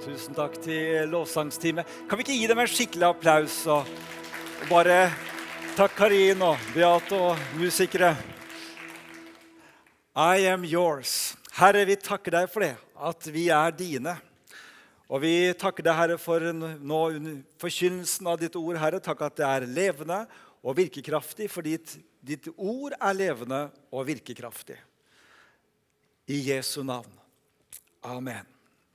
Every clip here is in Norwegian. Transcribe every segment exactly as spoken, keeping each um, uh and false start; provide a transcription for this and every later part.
Tusen takk til lovsangsteamet. Kan vi ikke gi dem en skikkelig applaus? Og, og bare takk Karin og Beate og musikere. I am yours. Herre, vi takker deg for det, at vi er dine. Og vi takker deg, Herre, for nå forkynnelsen av ditt ord, Herre. Takk at det er levende og virkekraftig, for ditt, ditt ord er levende og virkekraftig. I Jesu navn. Amen.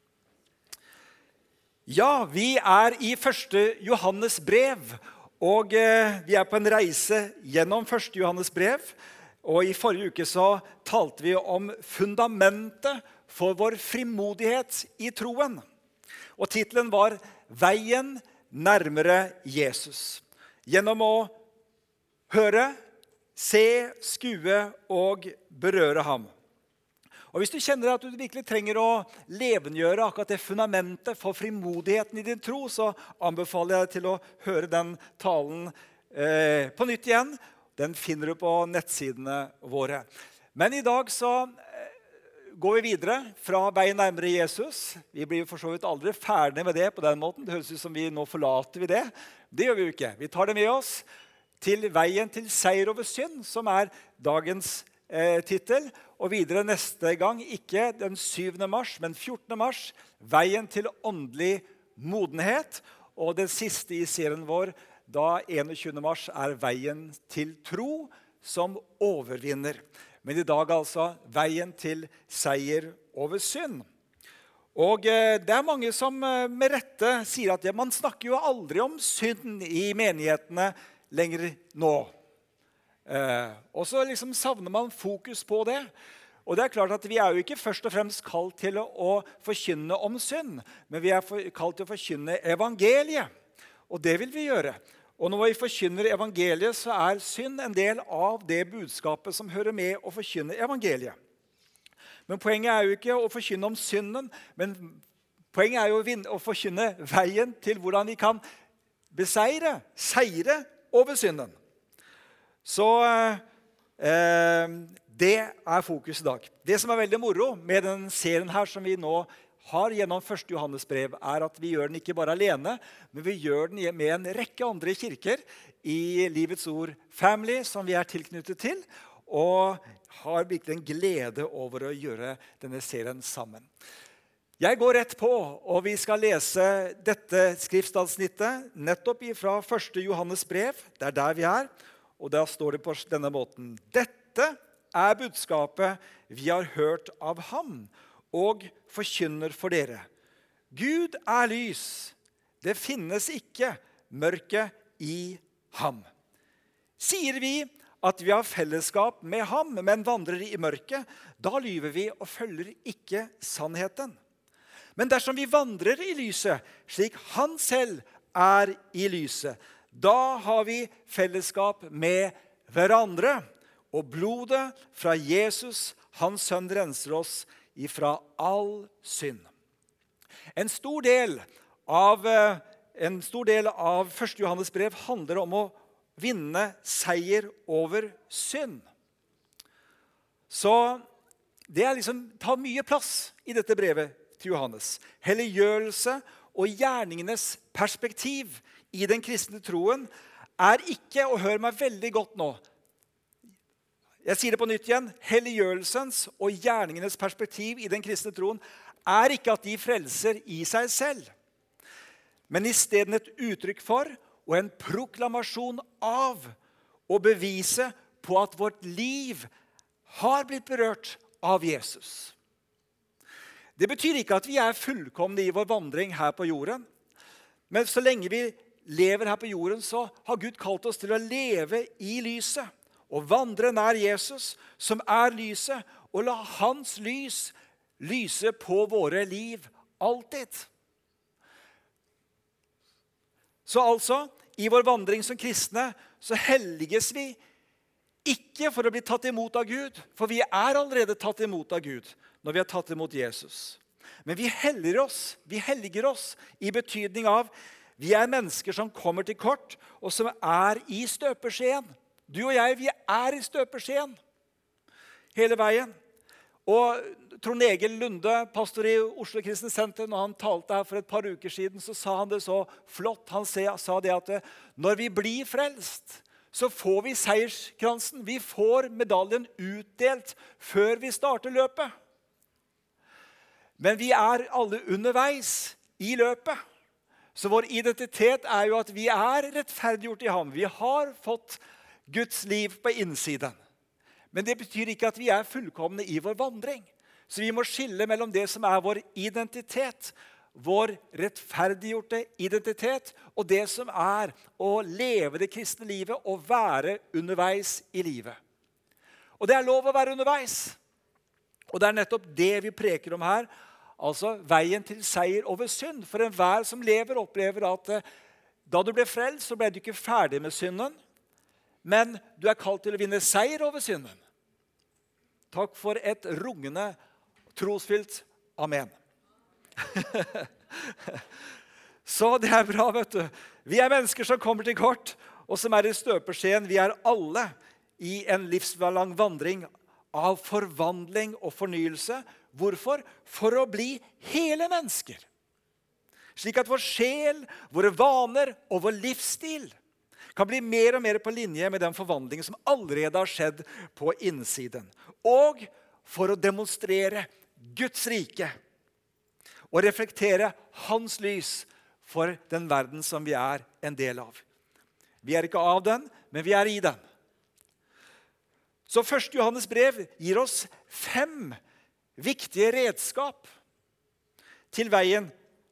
Ja, vi er i første Johannes brev, og eh, vi er på en reise gjennom første Johannes brev. Og i forrige uke så talte vi om fundamentet for vår frimodighet i troen. Og titelen var «Veien nærmere Jesus». Gjennom å høre, se, skue og berøre ham. Og hvis du kjenner at du virkelig trenger å levengjøre akkurat det fundamentet for frimodigheten i din tro, så anbefaler jeg deg til å høre den talen eh, på nytt igjen. Den finner du på nettsidene våre. Men i dag så eh, går vi videre fra veien nærmere Jesus. Vi blir for så vidt aldri ferdige med det på den måten. Det høres ut som vi nå forlater vi det. Det gjør vi jo ikke. Vi tar det med oss til veien til seier over synd, som er dagens eh, titel. Og videre neste gang, ikke den syvende mars, men fjortende mars, veien til åndelig modenhet. Og den siste i serien vår, da enogtyvende mars, er veien til tro som overvinner. Men i dag altså, veien til seier over synd. Og eh, det er mange som eh, med rette sier at ja, man snakker jo aldri om synd i menighetene lenger nå. Eh, og så liksom savner man fokus på det. Og det er klart at vi er jo ikke først og fremst kalt til å, å forkynne om synd, men vi er for, kalt til å forkynne evangeliet. Og det vil vi gjøre. Og når vi forkynner evangeliet, så er synd en del av det budskapet som hører med å forkynne evangeliet. Men poenget er jo ikke å forkynne om synden, men poenget er jo å, vinne, å forkynne veien til hvordan vi kan beseire, seire over synden. Så eh, det er fokus i dag. Det som er veldig moro med den serien her som vi nå har gjennom første Johannes brev, er at vi gjør den ikke bare alene, men vi gjør den med en rekke andre kirker i Livets Ord Family som vi er tilknyttet til, og har virkelig en glede over å gjøre denne serien sammen. Jeg går rett på, og vi skal lese dette skriftavsnittet nettopp fra første Johannes brev. Det er der vi er. Og da står det på denne måten: Dette er budskapet vi har hørt av ham, og forkynner for dere. Gud er lys. Det finnes ikke mørke i ham. Sier vi at vi har fellesskap med ham, men vandrer i mørket, da lyver vi og følger ikke sannheten. Men dersom vi vandrer i lyset, slik han selv er i lyset, da har vi fellesskap med hverandre, og blodet fra Jesus, hans sønn, renser oss ifra all synd. En stor del av, en stor del av første Johannes brev handler om å vinne seier over synd. Så det er liksom, tar mye plass i dette brevet til Johannes. Helliggjørelse og gjerningenes perspektiv i den kristne troen er ikke, og hør meg veldig godt nå, jeg sier det på nytt igjen, helliggjørelsens og gjerningenes perspektiv i den kristne troen er ikke at de frelser i seg selv, men i stedet et uttrykk for og en proklamasjon av å bevise på at vårt liv har blitt berørt av Jesus. Det betyr ikke at vi er fullkomne i vår vandring her på jorden, men så lenge vi lever her på jorden, så har Gud kalt oss til å leve i lyset og vandre nær Jesus, som er lyset, og la hans lys lyse på våre liv alltid. Så altså, i vår vandring som kristne, så helliges vi ikke for å bli tatt imot av Gud, for vi er allerede tatt imot av Gud når vi har tatt imot Jesus. Men vi helliger oss, vi helliger oss i betydning av vi er mennesker som kommer til kort, og som er i støpeskjeen. Du og jeg, vi er i støpeskjeen hele veien. Og Trond Egil Lunde, pastor i Oslo Kristne Senter, når han talte her for et par uker siden, så sa han det så flott. Han sa det at når vi blir frelst, så får vi seierskransen. Vi får medaljen utdelt før vi starter løpet. Men vi er alle underveis i løpet. Så vår identitet er jo at vi er rettferdiggjort i ham. Vi har fått Guds liv på innsiden. Men det betyr ikke at vi er fullkomne i vår vandring. Så vi må skille mellom det som er vår identitet, vår rettferdiggjorte identitet, og det som er å leve det kristne livet og være underveis i livet. Og det er lov å være underveis. Og det er nettopp det vi preker om her, altså veien til seier over synd. For enhver som lever opplever at da du ble frelst, så ble du ikke ferdig med synden, men du er kalt til å vinne seier over synden. Takk for et rungende, trosfylt amen. Så det er bra, vet du. Vi er mennesker som kommer til kort, og som er i støpeskjeen. Vi er alle i en livslang vandring av forvandling og fornyelse. Hvorfor? For å bli hele mennesker. Slik at vår sjel, våre vaner og vår livsstil kan bli mer og mer på linje med den forvandlingen som allerede har skjedd på innsiden. Og for å demonstrere Guds rike og reflektere hans lys for den verden som vi er en del av. Vi er ikke av den, men vi er i den. Så første Johannes brev gir oss fem viktige redskap til veien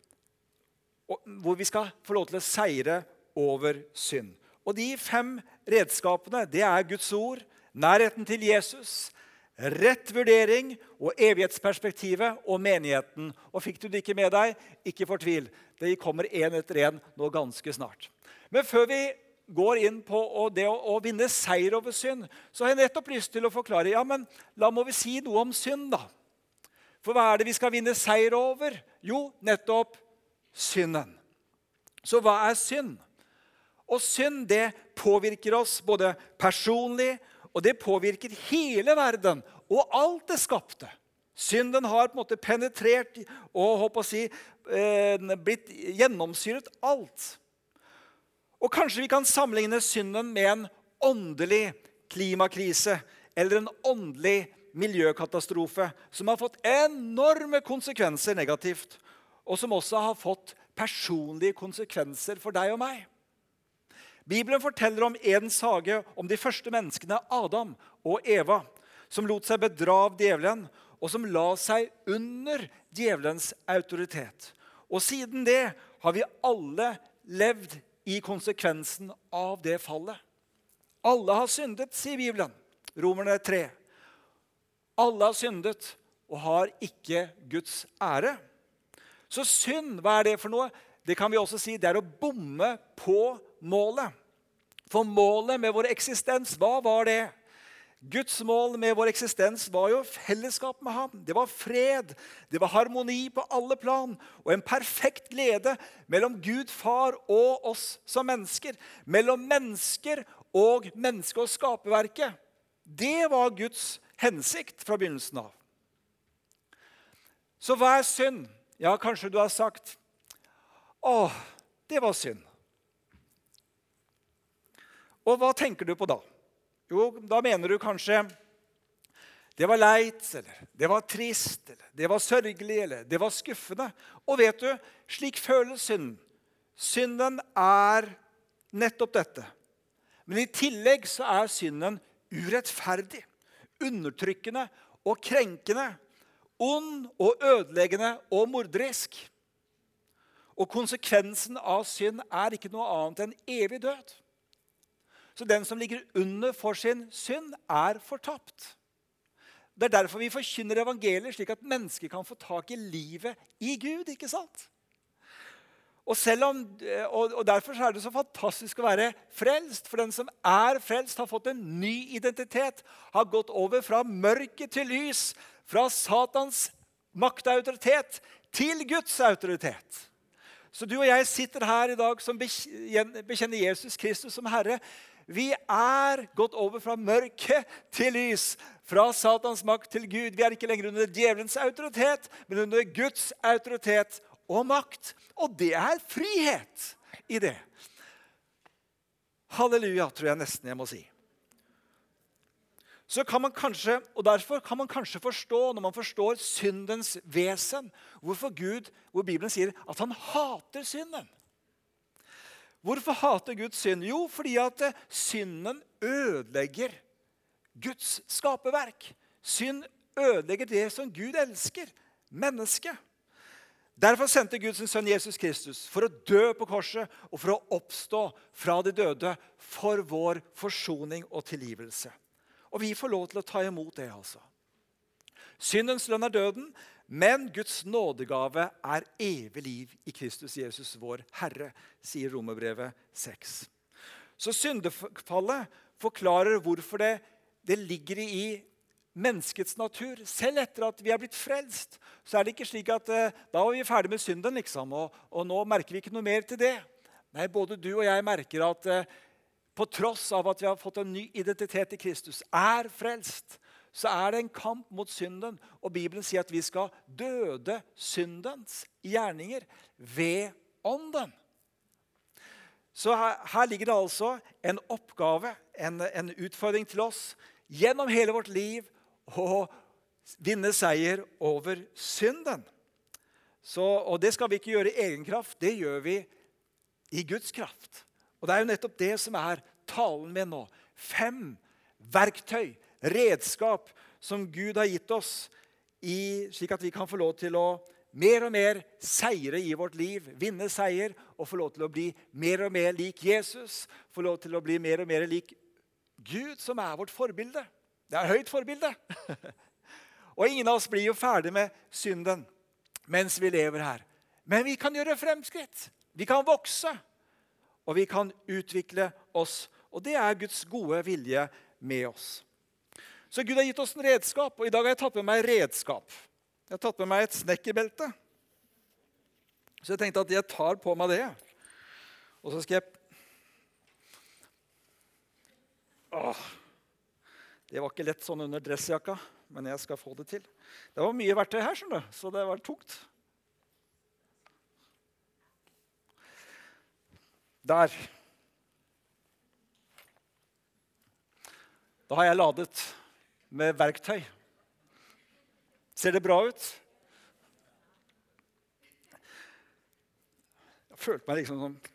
hvor vi skal få lov til å seire over synd. Og de fem redskapene, det er Guds ord, nærheten til Jesus, rett vurdering og evighetsperspektivet og menigheten. Og fikk du det ikke med deg, ikke fortvil. Det kommer en etter en nå ganske snart. Men før vi går inn på det å vinne seier over synd, så har jeg nettopp lyst til å forklare, ja, men la må vi si noe om synd da. For hva er det vi skal vinne seier over? Jo, nettopp synden. Så hva er synd? Og synd, det påvirker oss både personlig, og det påvirker hele verden, og alt det skapte. Synden har på en måte penetrert, og håper å si, eh, blitt gjennomsyret alt. Og kanskje vi kan sammenligne synden med en åndelig klimakrise, eller en åndelig miljøkatastrofe, som har fått enorme konsekvenser negativt, og som også har fått personlige konsekvenser for deg og meg. Bibelen forteller om Edens hage, om de første menneskene, Adam og Eva, som lot seg bedra av djevelen, og som la seg under djevelens autoritet. Og siden det har vi alle levd i konsekvensen av det fallet. Alle har syndet, sier Bibelen. Romerne tre. Alle har syndet og har ikke Guds ære. Så synd, hva er det for noe? Det kan vi også si, det er å bomme på målet. For målet med vår eksistens, hva var det? Guds mål med vår eksistens var jo fellesskap med ham. Det var fred, det var harmoni på alle plan, og en perfekt glede mellom Gud far og oss som mennesker. Mellom mennesker og menneske- og skaperverket. Det var Guds hensikt fra begynnelsen av. Så hva er synd? Ja, kanskje du har sagt, åh, det var synd. Og hva tenker du på da? Jo, da mener du kanskje det var leit, eller det var trist, eller det var sørgelig, eller det var skuffende. Og vet du, slik føles synden. Synden er nettopp dette. Men i tillegg så er synden urettferdig, undertrykkende og krenkende, ond og ødeleggende og morderisk. Og konsekvensen av synd er ikke noe annet enn evig død. Så den som ligger under for sin synd er fortapt. Det er derfor vi forkynner evangeliet, slik at mennesker kan få tak i livet i Gud, ikke sant? Og, selv om, og derfor er det så fantastisk å være frelst, for den som er frelst har fått en ny identitet, har gått over fra mørke til lys, fra Satans maktautoritet til Guds autoritet. Så du og jeg sitter her i dag som bekjenner Jesus Kristus som Herre. Vi er gått over fra mørke til lys, fra Satans makt til Gud. Vi er ikke lenger under djevelens autoritet, men under Guds autoritet og makt. Og det er frihet i det. Halleluja, tror jeg nesten jeg må si. Så kan man kanskje, og derfor kan man kanskje forstå, når man forstår syndens vesen, hvorfor Gud, hvor Bibelen sier at han hater synden. Hvorfor hater Gud synd? Jo, fordi at synden ødelegger Guds skaperverk. Synd ødelegger det som Gud elsker, mennesket. Derfor sendte Gud sin sønn Jesus Kristus for å dø på korset og for å oppstå fra de døde for vår forsoning og tilgivelse. Og vi får lov til å ta imot det altså. Syndens lønn er døden, men Guds nådegave er evig liv i Kristus Jesus, vår Herre, sier Romerbrevet seks. Så syndefallet forklarer hvorfor det, det ligger i menneskets natur. Selv etter at vi er blitt frelst, så er det ikke slik at eh, da var vi ferdig med synden, liksom, og, og nå merker vi ikke noe mer til det. Nei, både du og jeg merker at eh, på tross av at vi har fått en ny identitet i Kristus, er frelst, så er det en kamp mot synden. Og Bibelen sier at vi skal døde syndens gjerninger ved ånden. Så her, her ligger det altså en oppgave, en, en utfordring til oss, gjennom hele vårt liv, å vinne seier over synden. Så, og det skal vi ikke gjøre i egen kraft, det gjør vi i Guds kraft. Og det er jo nettopp det som er talen med nå. Fem verktøy, redskap som Gud har gitt oss, i, slik at vi kan få lov til å mer og mer seire i vårt liv, vinne seier, og få lov til å bli mer og mer lik Jesus, få lov til å bli mer og mer lik Gud, som er vårt forbilde. Det er et høyt forbilde. Og ingen av oss blir jo ferdig med synden mens vi lever her. Men vi kan gjøre fremskritt. Vi kan vokse. Og vi kan utvikle oss. Og det er Guds gode vilje med oss. Så Gud har gitt oss en redskap, og i dag har jeg tatt med meg redskap. Jeg har tatt med meg et snekkerbelte. Så jeg tenkte at jeg tar på meg det. Og så skal jeg... Åh, det var ikke lett sånn under dressjakka, men jeg skal få det til. Det var mye verktøy her, skjønner du, så det var tungt. Der. Da har jeg ladet med verktøy. Ser det bra ut? Jeg følte meg liksom sånn...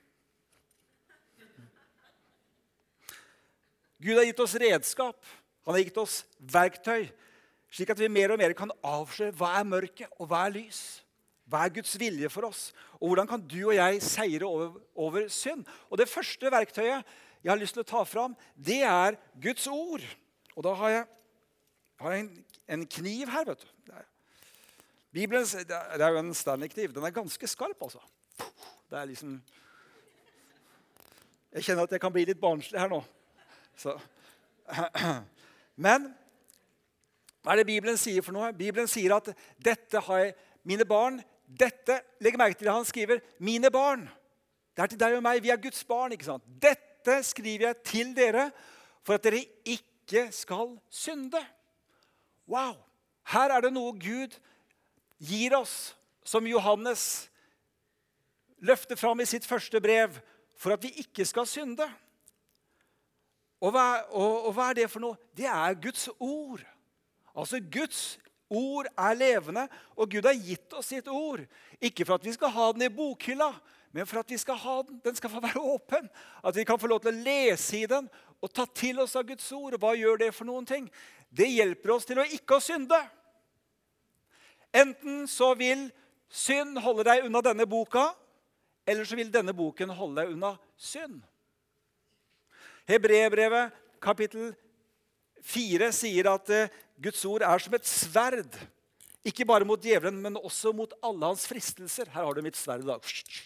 Gud har gitt oss redskap. Han har gitt oss verktøy, slik at vi mer og mer kan avsløre hva er mørke og hva er lys. Hva er Guds vilje for oss? Og hvordan kan du og jeg seire over, over synd? Og det første verktøyet jeg har lyst til å ta fram, det er Guds ord. Og da har jeg, har jeg en, en kniv her, vet du. Bibelen, det er jo en Stanley-kniv. Den er ganske skarp, altså. Det er liksom... Jeg kjenner at jeg kan bli litt barnslig her nå. Så... Men hva er det Bibelen sier for noe? Bibelen sier at dette har jeg, mine barn, dette, legg merke til det han skriver, mine barn. Det er til deg og meg, vi er Guds barn, ikke sant? Dette skriver jeg til dere for at dere ikke skal synde. Wow! Her er det noe Gud gir oss, som Johannes løfter fram i sitt første brev, for at vi ikke skal synde. Og hva, og, og hva er det for noe? Det er Guds ord. Altså Guds ord er levende, og Gud har gitt oss sitt ord. Ikke for at vi skal ha den i bokhylla, men for at vi skal ha den. Den skal få være åpen. At vi kan få lov til å lese i den og ta til oss av Guds ord. Og hva gjør det for noen ting? Det hjelper oss til å ikke å synde. Enten så vil synd holde deg unna denne boka, eller så vil denne boken holde deg unna synd. Hebreerbrevet kapittel fire sier at Guds ord er som et sverd. Ikke bare mot djevelen, men også mot alle hans fristelser. Her har du mitt sverd i dag.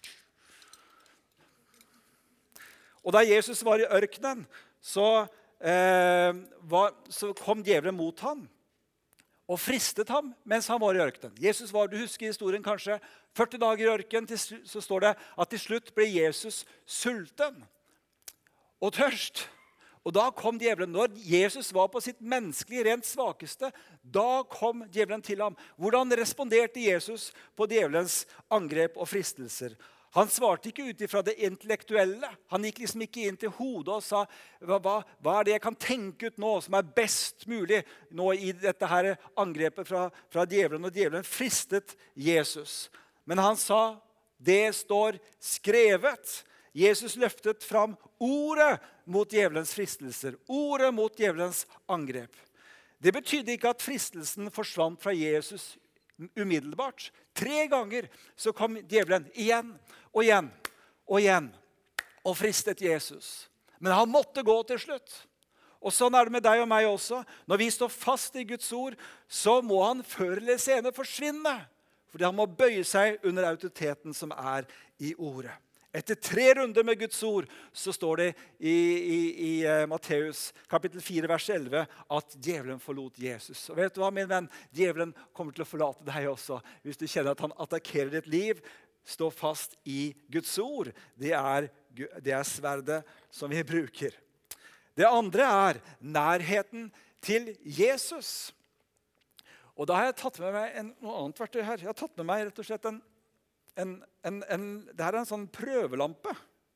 Og da Jesus var i ørkenen, så, eh, var, så kom djevelen mot ham og fristet ham mens han var i ørkenen. Jesus var, du husker historien kanskje, førti dager i ørkenen, til, så står det at til slutt ble Jesus sulten og tørst. Og da kom djevelen. Når Jesus var på sitt menneskelige, rent svakeste, da kom djevelen til ham. Hvordan responderte Jesus på djevelens angrep og fristelser? Han svarte ikke ut ifra det intellektuelle. Han gikk liksom ikke inn til hodet og sa, hva, hva, hva er det jeg kan tenke ut nå som er best mulig nå i dette her angrepet fra, fra djevelen? Og djevelen fristet Jesus. Men han sa, det står skrevet. Jesus løftet fram ordet mot djevelens fristelser, ordet mot djevelens angrep. Det betydde ikke at fristelsen forsvant fra Jesus umiddelbart. Tre ganger så kom djevelen igjen og igjen og igjen og fristet Jesus. Men han måtte gå til slutt. Og sånn er det med deg og meg også. Når vi står fast i Guds ord, så må han før eller senere forsvinne. Fordi han må bøye seg under autoriteten som er i ordet. Etter tre runder med Guds ord, så står det i, i, i uh, Matteus kapittel fire, vers elleve, at djevelen forlot Jesus. Og vet du hva, min venn? Djevelen kommer til å forlate deg også. Hvis du kjenner at han attakkerer ditt liv, stå fast i Guds ord. Det er, det er sverdet som vi bruker. Det andre er nærheten til Jesus. Og da har jeg tatt med meg en, noe annet verktøy her. Jeg har tatt med meg rett og slett en En, en, en, det her er en sånn prøvelampe.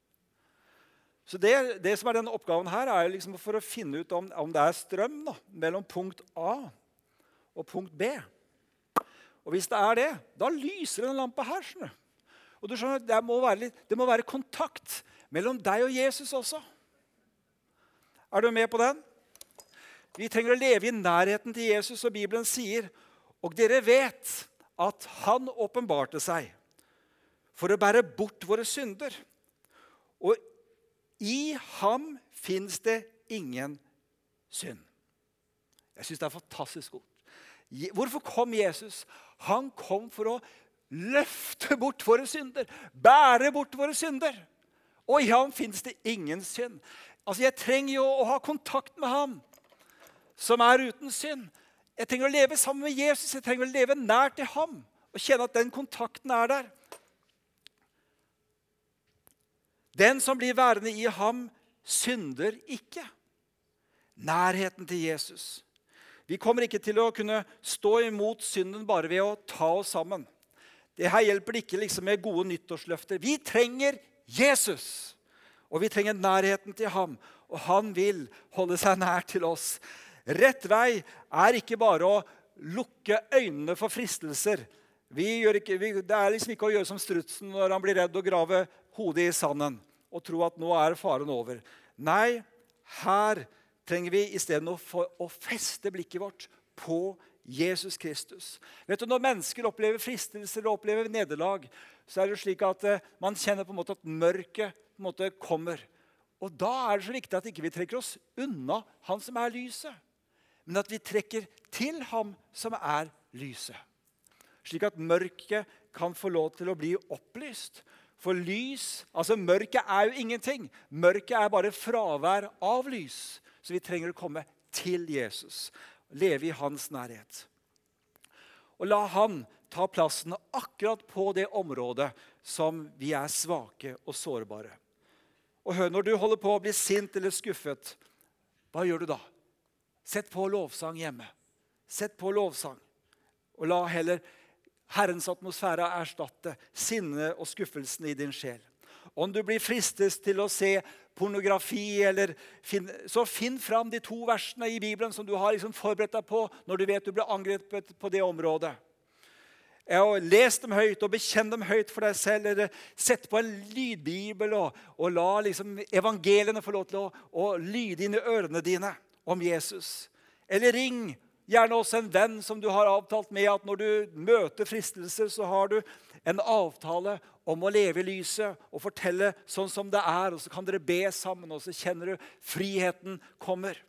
Så det, det som er denne oppgaven her, er liksom for å finne ut om, om det er strøm da, mellom punkt A og punkt B. Og hvis det er det, da lyser den lampa her. Skjønner. Og du skjønner, det må, være litt, det må være kontakt mellom deg og Jesus også. Er du med på den? Vi trenger å leve i nærheten til Jesus, og Bibelen sier, og dere vet at han åpenbarte seg for å bære bort våre synder. Og i ham finnes det ingen synd. Jeg synes det er fantastisk godt. Hvorfor kom Jesus? Han kom for å løfte bort våre synder. Bære bort våre synder. Og i ham finnes det ingen synd. Altså, jeg trenger jo å ha kontakt med ham, som er uten synd. Jeg trenger å leve sammen med Jesus. Jeg trenger å leve nær til ham, og kjenne at den kontakten er der. Den som blir værende i ham, synder ikke. Nærheten til Jesus. Vi kommer ikke til å kunne stå imot synden bare ved å ta oss sammen. Det her hjelper ikke liksom med gode nyttårsløfter. Vi trenger Jesus, og vi trenger nærheten til ham, og han vil holde seg nær til oss. Rett vei er ikke bare å lukke øynene for fristelser. Vi gjør ikke, vi, det er liksom ikke å gjøre som strutsen når han blir redd og grave hodet i sanden og tro at nå er faren over. Nei, her trenger vi i stedet å, å feste blikket vårt på Jesus Kristus. Vet du, når mennesker opplever fristelser og opplever nederlag, så er det slik at uh, man kjenner på en måte at mørket på en måte kommer. Og da er det så viktig at ikke vi trekker oss unna han som er lyset, men at vi trekker til ham som er lyset. Slik at mørket kan få lov til å bli opplyst. For lys, altså mørket er jo ingenting. Mørket er bare fravær av lys. Så vi trenger å komme til Jesus. Leve i hans nærhet. Og la han ta plassen akkurat på det området som vi er svake og sårbare. Og hør, når du holder på å bli sint eller skuffet, hva gjør du da? Sett på lovsang hjemme. Sett på lovsang. Og la heller Herrens atmosfære erstatte sinne og skuffelsen i din sjel. Om du blir fristet til å se pornografi, eller finn, så finn fram de to versene i Bibelen som du har liksom forberedt deg på når du vet du blir angrepet på det området. Og les dem høyt og bekjenn dem høyt for deg selv, eller sett på en lydbibel og, og la liksom evangeliene få lov til å, å lyde inn i ørene dine om Jesus. Eller ring gjerne også en venn som du har avtalt med, at når du møter fristelser, så har du en avtale om å leve i lyset og fortelle sånn som det er, og så kan dere be sammen, og så kjenner du friheten kommer.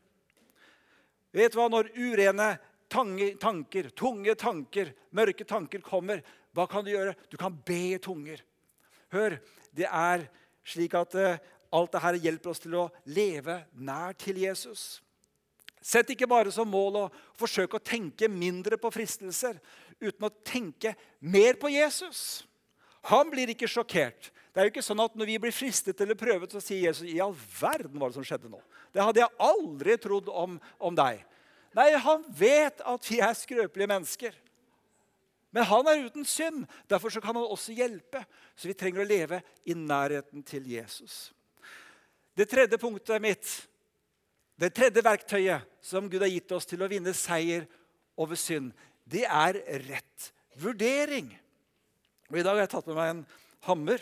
Vet du hva, når urene tanker, tunge tanker, mørke tanker kommer, hva kan du gjøre? Du kan be i tunger. Hør, det er slik at uh, alt det her hjelper oss til å leve nær til Jesus. Sett ikke bare som mål å forsøke å tenke mindre på fristelser, uten å tenke mer på Jesus. Han blir ikke sjokkert. Det er jo ikke sånn at når vi blir fristet eller prøvet, så sier Jesus, i all verden var det som skjedde nå. Det hadde jeg aldri trodd om, om deg. Nei, han vet at vi er skrøpelige mennesker. Men han er uten synd. Derfor så kan han også hjelpe. Så vi trenger å leve i nærheten til Jesus. Det tredje punktet mitt, det tredje verktøyet som Gud har gitt oss til å vinne seier over synd, det er rett vurdering. Og i dag har jeg tatt med meg en hammer.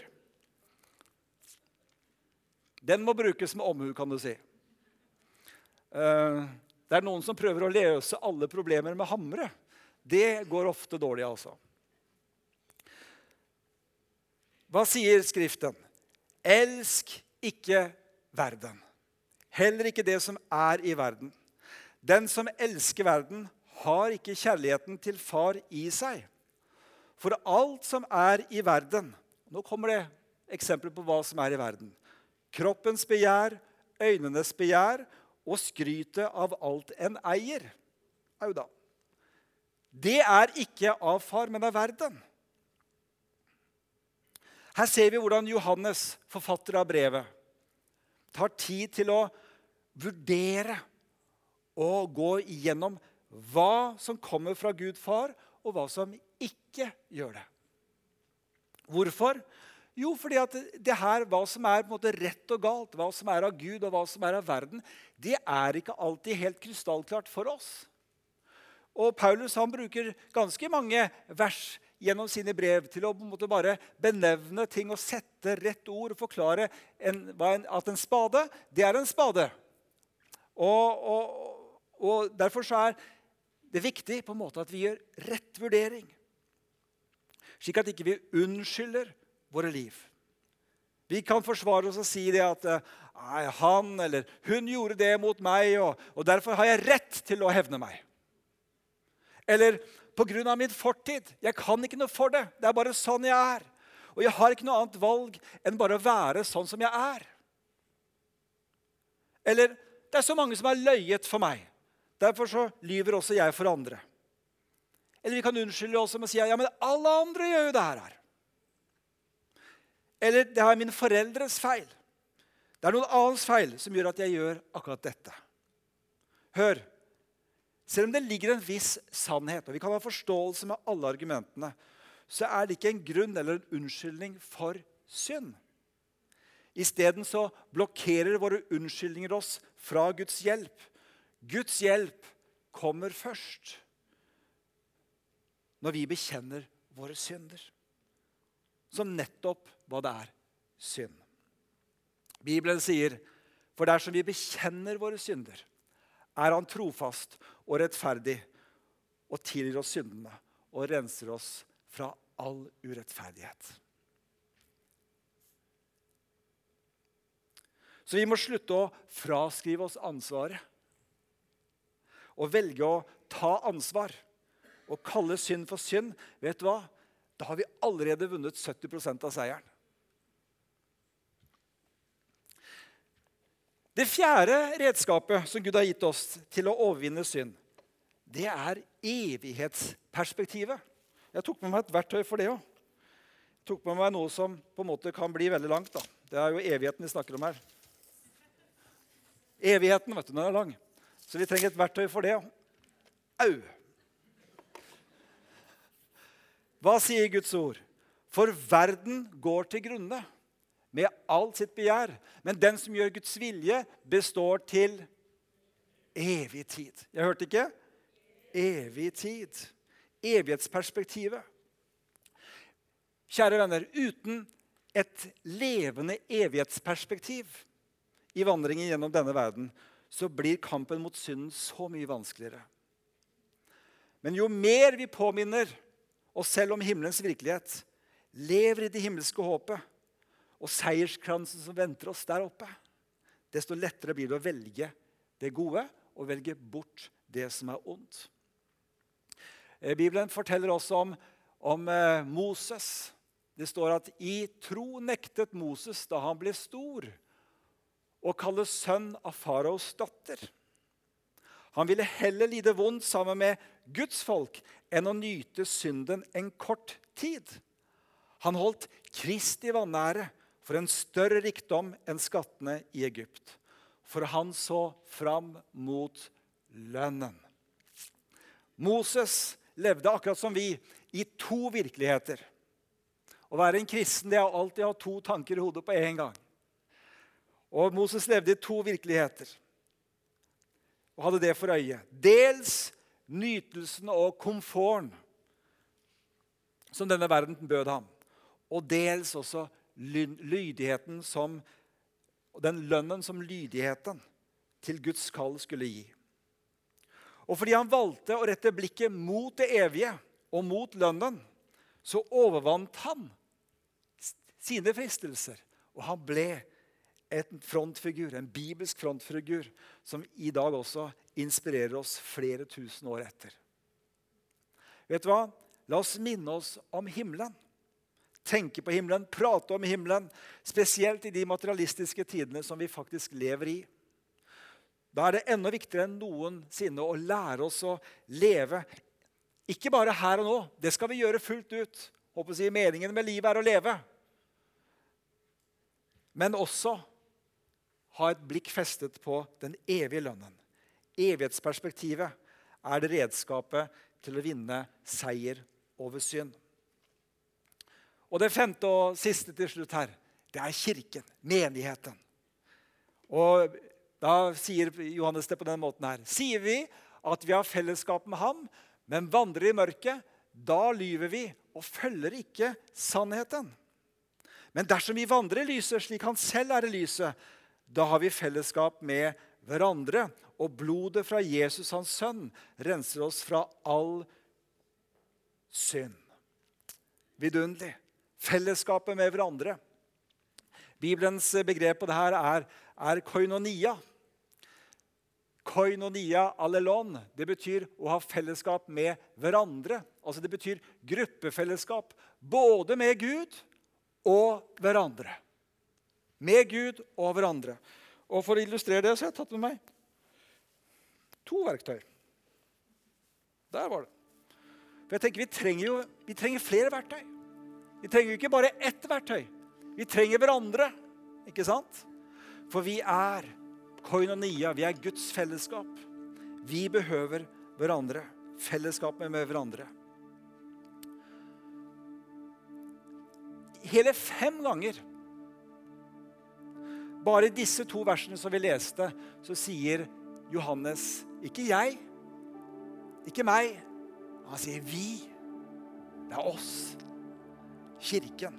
Den må brukes med omhu, kan du si. Det er noen som prøver å løse alle problemer med hamre. Det går ofte dårlig, altså. Hva sier Skriften? Elsk ikke verden. Heller ikke det som er i verden. Den som elsker verden, har ikke kjærligheten til far i seg. For alt som er i verden, nå kommer det eksempler på hva som er i verden. Kroppens begjær, øynenes begjær og skrytet av alt en eier. Au da. Det er ikke av far, men av verden. Her ser vi hvordan Johannes, forfatter av brevet, tar tid til å vurdere og gå igjennom hva som kommer fra Gud far, og hva som ikke gjør det. Hvorfor? Jo, fordi at det her, hva som er på en måte rett og galt, hva som er av Gud og hva som er av verden, det er ikke alltid helt krystallklart for oss. Og Paulus han bruker ganske mange vers gjennom sine brev til å på en måte bare benevne ting og sette rett ord og forklare en, at en spade, det er en spade. Og, og, og derfor så er det viktig på en måte at vi gjør rett vurdering, slik at ikke vi unnskylder våre liv. Vi kan forsvare oss og si det at nei, han eller hun gjorde det mot meg, og, og derfor har jeg rett til å hevne meg. Eller på grunn av min fortid, jeg kan ikke noe for det, det er bare sånn jeg er. Og jeg har ikke noe annet valg enn bare å være sånn som jeg er. Eller det er så mange som har løyet for meg. Derfor så lyver også jeg for andre. Eller vi kan unnskylde oss med å si, ja, men alle andre gjør jo det her. Eller det er mine foreldres feil. Det er noen annens feil som gjør at jeg gjør akkurat dette. Hør, selv om det ligger en viss sannhet, og vi kan ha forståelse med alle argumentene, så er det ikke en grunn eller en unnskyldning for synd. I stedet så blokkerer våre unnskyldninger oss fra Guds hjelp. Guds hjelp kommer først når vi bekjenner våre synder, som nettopp hva det er synd. Bibelen sier, for dersom vi bekjenner våre synder, er han trofast og rettferdig og tilgir oss syndene og renser oss fra all urettferdighet. Så vi må slutte å fraskrive oss ansvaret og velge å ta ansvar og kalle synd for synd. Vet du hva? Da har vi allerede vunnet sytti prosent av seieren. Det fjerde redskapet som Gud har gitt oss til å overvinne synd, det er evighetsperspektivet. Jeg tok med meg et verktøy for det også. Jeg tok med meg noe som på en måte kan bli veldig langt. Da. Det er jo evigheten vi snakker om her. Evigheten, vet du, den er lang. Så vi trenger et verktøy for det. Au! Hva sier Guds ord? For verden går til grunne med alt sitt begjær. Men den som gjør Guds vilje består til evig tid. Jeg hørte ikke? Evig tid. Evighetsperspektivet. Kjære venner, uten et levende evighetsperspektiv i vandringen gjennom denne verden, så blir kampen mot synden så mye vanskeligere. Men jo mer vi påminner oss selv om himmelens virkelighet, lever i det himmelske håpet, og seierskransen som venter oss der oppe, desto lettere blir det å velge det gode, og velge bort det som er ondt. Bibelen forteller også om, om eh, Moses. Det står at i tro nektet Moses da han ble stor, og kalles sønn av faraos datter. Han ville heller lide vondt sammen med Guds folk enn å nyte synden en kort tid. Han holdt Kristi vanære for en større rikdom enn skattene i Egypt. For han så fram mot lønnen. Moses levde akkurat som vi i to virkeligheter. Å være en kristen, det er alltid å ha to tanker i hodet på en gang. Og Moses levde i to virkeligheter. Og hadde det for øye. Dels nytelsen og komforten som denne verden bød ham. Og dels også lydigheten som, den lønnen som lydigheten til Guds kall skulle gi. Og fordi han valgte å rette blikket mot det evige og mot lønnen, så overvant han sine fristelser. Og han ble en frontfigur, en bibelsk frontfigur, som i dag også inspirerer oss flere tusen år etter. Vet du hva? La oss minne oss om himmelen. Tenke på himmelen, prate om himmelen, spesielt i de materialistiske tidene som vi faktisk lever i. Da er det enda viktigere enn noensinne å lære oss å leve, ikke bare her og nå, det skal vi gjøre fullt ut. Håper å si, meningen med livet er å leve. Men også ha et blikk festet på den evige lønnen. Evighetsperspektivet er det redskapet til å vinne seier over synd. Og det femte og siste til slutt her, det er kirken, menigheten. Og da sier Johannes det på den måten her. Sier vi at vi har fellesskap med ham, men vandrer i mørket, da lyver vi og følger ikke sannheten. Men dersom vi vandrer i lyset slik han selv er i lyset, da har vi fellesskap med hverandre, og blodet fra Jesus, hans sønn, renser oss fra all synd. Vidunderlig. Fellesskapet med hverandre. Bibelens begrep på det her er, er koinonia. Koinonia allelon, det betyr å ha fellesskap med hverandre. Altså det betyr gruppefellesskap, både med Gud og hverandre. Med Gud og hverandre. Og for å illustrere det, så har jeg tatt med meg to verktøy. Der var det. For jeg tenker, vi trenger jo vi trenger flere verktøy. Vi trenger jo ikke bare ett verktøy. Vi trenger hverandre, ikke sant? For vi er koinonia, vi er Guds fellesskap. Vi behøver hverandre, fellesskap med hverandre. Hele fem ganger, bare i disse to versene som vi leste, så sier Johannes, ikke jeg, ikke meg, han sier vi. Det er oss. Kirken.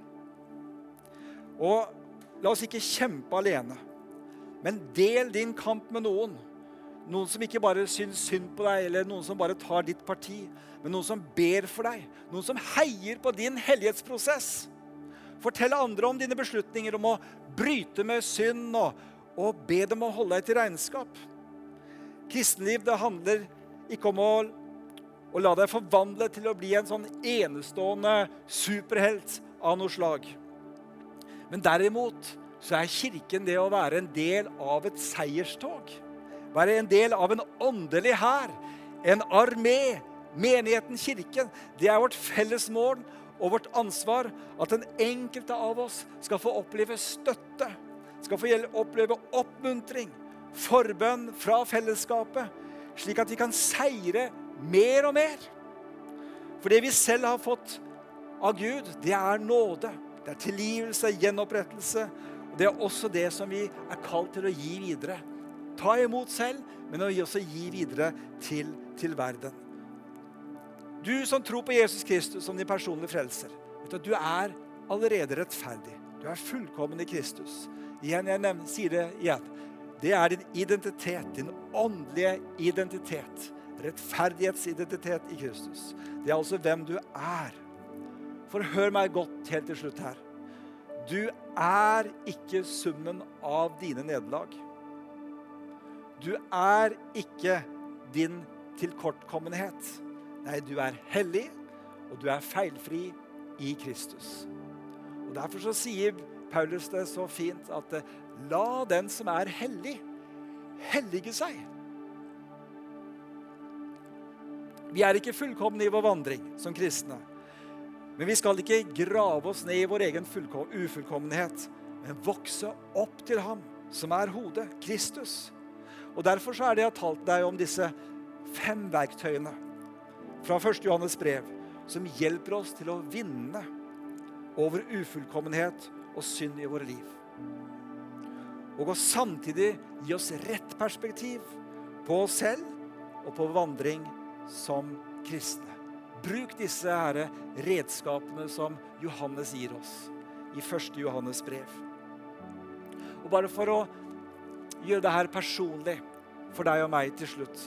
Og la oss ikke kjempe alene, men del din kamp med noen. Noen som ikke bare syns synd på deg, eller noen som bare tar ditt parti, men noen som ber for deg. Noen som heier på din hellighetsprosess. Fortell andre om dine beslutninger, om å bryte med synd, og, og be dem å holde deg til regnskap. Kristenliv, det handler ikke om å og la deg forvandle til å bli en sånn enestående superhelt av noe slag. Men derimot så er kirken det å være en del av et seierstog. Være en del av en åndelig hær, en armé, menigheten, kirken. Det er vårt felles mål og vårt ansvar at den enkelte av oss skal få oppleve støtte, skal få oppleve oppmuntring, forbønn fra fellesskapet, slik at vi kan seire mer og mer. For det vi selv har fått av Gud, det er nåde. Det er tilgivelse, gjenopprettelse. Og det er også det som vi er kalt til å gi videre. Ta imot selv, men også gi videre til, til verden. Du som tror på Jesus Kristus som din personlige frelser, vet du, du er allerede rettferdig. Du er fullkommen i Kristus. Igjen, jeg nevner, sier det igjen. Det er din identitet, din åndelige identitet. Rettferdighetsidentitet i Kristus. Det er altså hvem du er. For hør meg godt helt til slutt her. Du er ikke summen av dine nederlag. Du er ikke din tilkortkommenhet. Nei, du er hellig, og du er feilfri i Kristus. Og derfor så sier Paulus det så fint at la den som er hellig, hellige seg. Vi er ikke fullkomne i vår vandring som kristne. Men vi skal ikke grave oss ned i vår egen ufullkommenhet. men vokse opp til ham, som er hodet, Kristus. Og derfor så er det jeg har talt deg om disse fem verktøyene fra første Johannes brev, som hjelper oss til å vinne over ufullkommenhet og synd i våre liv. Og å samtidig gi oss rett perspektiv på oss selv og på vandring som kristne. Bruk disse her redskapene som Johannes gir oss i første Johannes brev. Og bare for å gjøre det her personlig for deg og meg til slutt,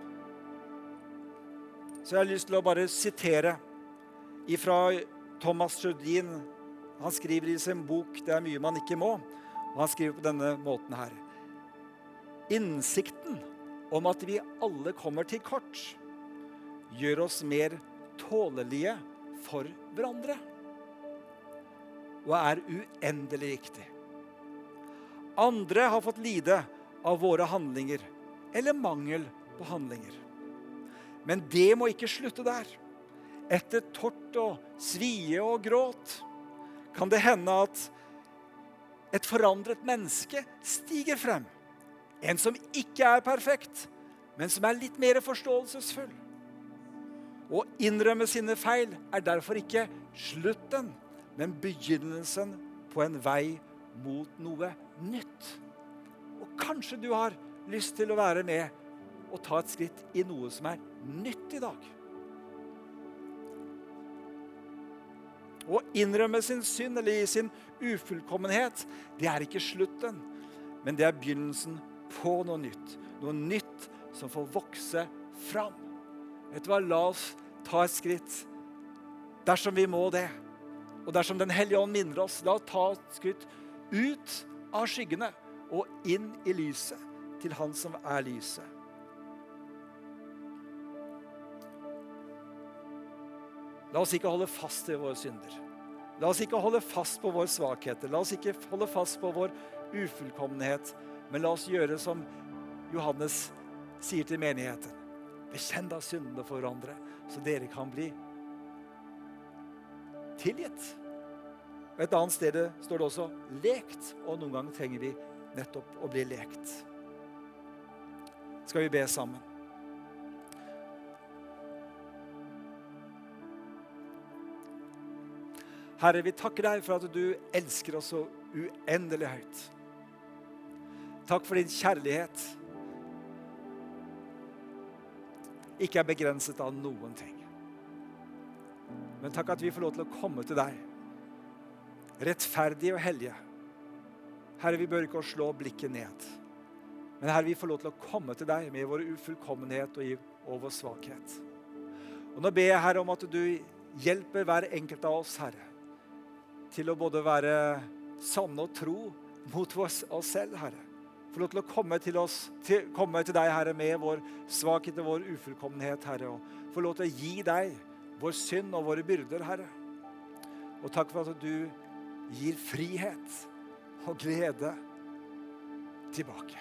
så jeg har lyst til å bare sitere ifra Thomas Judin. Han skriver i sin bok «Det er mye man ikke må», og han skriver på denne måten her. Innsikten om at vi alle kommer til kort, gjør oss mer tålelige for hverandre, og er uendelig riktig. Andre har fått lide av våre handlinger, eller mangel på handlinger. Men det må ikke slutte der. Etter tort og svie og gråt kan det hende at et forandret menneske stiger frem. En som ikke er perfekt, men som er litt mer forståelsesfull. Å innrømme sine feil er derfor ikke slutten, men begynnelsen på en vei mot noe nytt. Og kanskje du har lyst til å være med og ta et skritt i noe som er nytt i dag. Å innrømme sin synd eller sin ufullkommenhet, det er ikke slutten, men det er begynnelsen på noe nytt. Noe nytt som får vokse fram. Vet du hva, la oss ta et skritt dersom vi må det. Og dersom den hellige ånd minner oss, la oss ta et skritt ut av skyggene og inn i lyset til han som er lyset. La oss ikke holde fast i våre synder. La oss ikke holde fast på våre svakheter. La oss ikke holde fast på vår ufullkommenhet. Men la oss gjøre som Johannes sier til menigheten. Bekjenn da syndene for hverandre, så dere kan bli tilgitt. Og et annet sted står det også lekt, og noen ganger trenger vi nettopp å bli lekt. Skal vi be sammen? Herre, vi takker deg for at du elsker oss så uendelig høyt. Takk for din kjærlighet. Ikke er begrenset av noen ting. Men takk at vi får lov til å komme til deg. Rettferdige og hellige. Herre, vi bør ikke slå blikket ned. Men Herre, vi får lov til å komme til deg med vår ufullkommenhet og, og vår svakhet. Og nå ber jeg, Herre, om at du hjelper hver enkelt av oss, Herre, til å både være sanne og tro mot oss, oss selv, Herre. Få lov til å komme til oss, til, komme til deg, Herre, med vår svakhet og vår ufullkommenhet, Herre. Og få lov til å gi deg vår synd og våre byrder, Herre. Og takk for at du gir frihet og glede tilbake.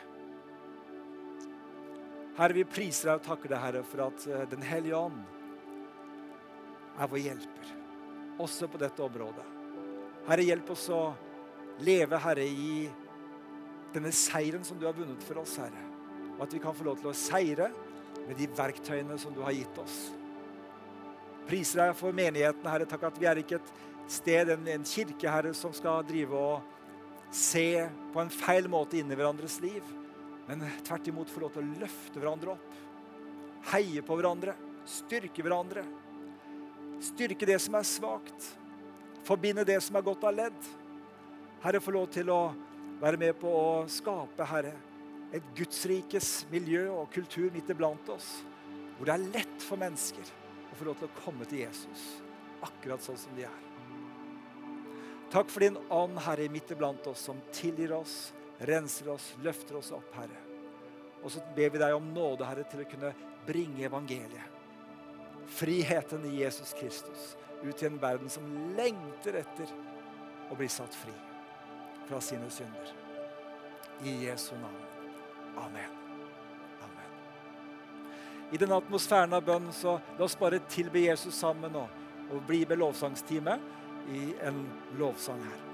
Herre, vi priser deg og takker deg, Herre, for at den hellige ånd er vår hjelper, også på dette området. Herre, hjelp oss å leve, Herre, i denne seieren som du har vunnet for oss, Herre. Og at vi kan få lov til å seire med de verktøyene som du har gitt oss. Priser deg for menigheten, Herre. Takk at vi er ikke et sted, en, en kirke, Herre, som skal drive og se på en feil måte inn i hverandres liv. Men tvert imot få lov til å løfte hverandre opp. Heie på hverandre. Styrke hverandre. Styrke det som er svagt. Forbinde det som er gått av ledd. Herre, få lov til å være med på å skape, Herre, et Gudsrikes miljø og kultur midt iblant oss, hvor det er lett for mennesker å få lov til å komme til Jesus, akkurat sånn som de er. Takk for din ånd, Herre, midt iblant oss, som tilgir oss, renser oss, løfter oss opp, Herre. Og så ber vi deg om nåde, Herre, til å kunne bringe evangeliet. Friheten i Jesus Kristus, ut i en verden som lengter etter å bli satt fri fra sine synder. I Jesu navn. Amen. Amen. I den atmosfæren av bønn, så la oss bare tilbe Jesus sammen og, og bli med lovsangstime i en lovsang her.